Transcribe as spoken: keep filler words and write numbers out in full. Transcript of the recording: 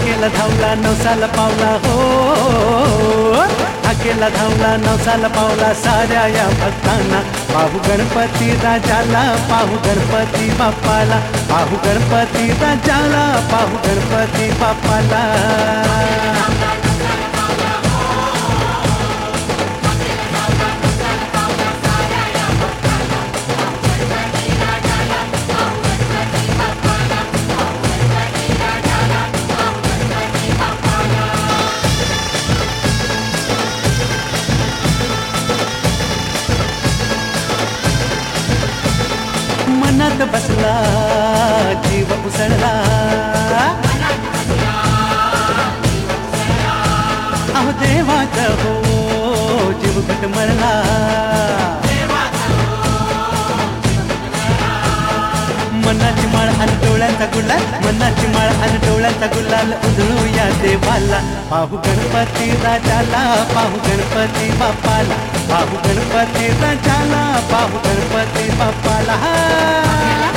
हाकेला धावला नवसाला पावला हो, हाकेला धावला नवसाला पावला साऱ्या या भक्तांना। पाहू गणपती राजाला, पाहू गणपती बाप्पाला, पाहू गणपती राजाला, पाहू गणपती बाप्पाला। मनात बसला जीव उसळला, अहो देवाचा हो जीव घटमळला। मनाची माळ आणि डोळ्यांचा गुलाल, मनाची माळ आणि डोळ्यांचा गुलाल उधळूया देवाला। पाहू गणपती राजाला, पाहू गणपती बाप्पाला, पाहू गणपती राजाला, पाहू गणपती बाप्पाला।